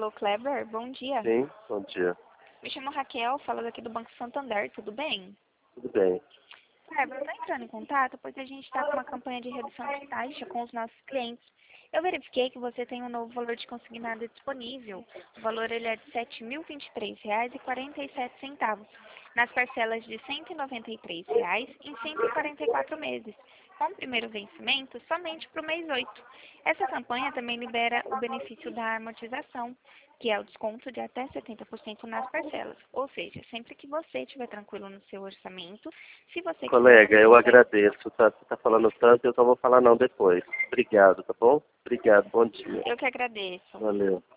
Alô, Kleber, bom dia. Sim, bom dia. Me chamo Raquel, falo daqui do Banco Santander, tudo bem? Tudo bem. Kleber, eu estou entrando em contato porque a gente está com uma campanha de redução de taxa com os nossos clientes. Eu verifiquei que você tem um novo valor de consignado disponível. O valor ele é de R$ 7.023,47, nas parcelas de R$ 193 em 144 meses, com o primeiro vencimento somente para o mês 8. Essa campanha também libera o benefício da amortização, que é o desconto de até 70% nas parcelas. Ou seja, sempre que você estiver tranquilo no seu orçamento, se você quiser... Colega, eu agradeço. Você tá falando tanto, eu só vou falar não depois. Obrigado, tá bom? Obrigado, bom dia. Eu que agradeço. Valeu.